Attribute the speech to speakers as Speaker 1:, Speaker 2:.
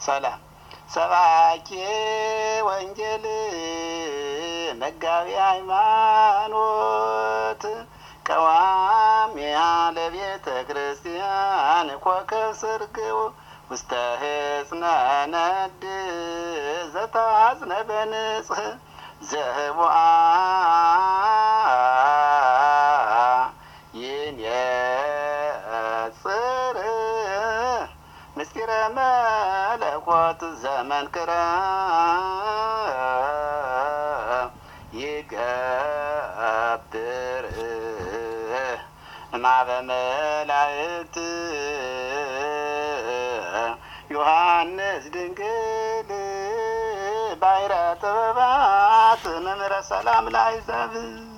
Speaker 1: ሰላም ሰባኪ ወንጌል መጋቢ ሃይማኖት ቀዋሚ ለቤተ ክርስቲያን ኮከብ ሰርገው ውስተ ሕፅነ ነድ ዘታዝነ በንጽህ ዘህቡአ ይንየጽር ምስጢረ መለኮት ዘመንክረ ይገብር ማበ መላእክት ዮሐንስ ድንግል ባሕረ ጥበባት መምህረ ሰላም ለአሕዛብ